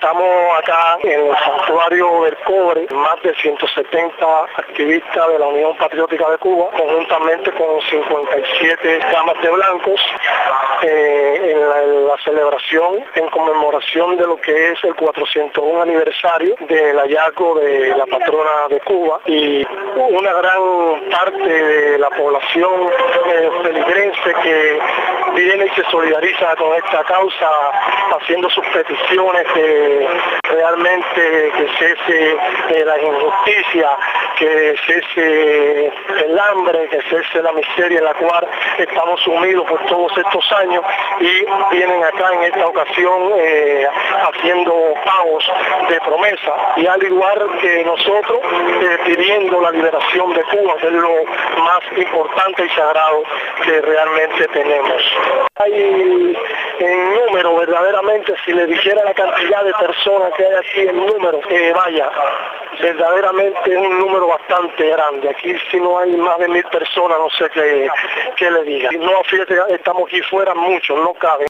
Estamos acá en el Santuario del Cobre, más de 170 activistas de la Unión Patriótica de Cuba, conjuntamente con 57 damas de blancos, en la celebración en conmemoración de lo que es el 401 aniversario del hallazgo de la patrona de Cuba, y una gran parte de la población feligrense que viene y se solidariza con esta causa, haciendo sus peticiones de realmente que cese la injusticia, que cese el hambre, que cese la miseria en la cual estamos sumidos por todos estos años, y vienen acá en esta ocasión haciendo pagos de promesa, y al igual que nosotros pidiendo la liberación de Cuba, que es lo más importante y sagrado que realmente tenemos. Hay en número, verdaderamente, si le dijera la cantidad de personas que hay aquí en número, vaya, verdaderamente es un número bastante grande. Aquí si no hay más de 1000 personas, no sé qué le diga. No, fíjate, estamos aquí fuera muchos, no caben.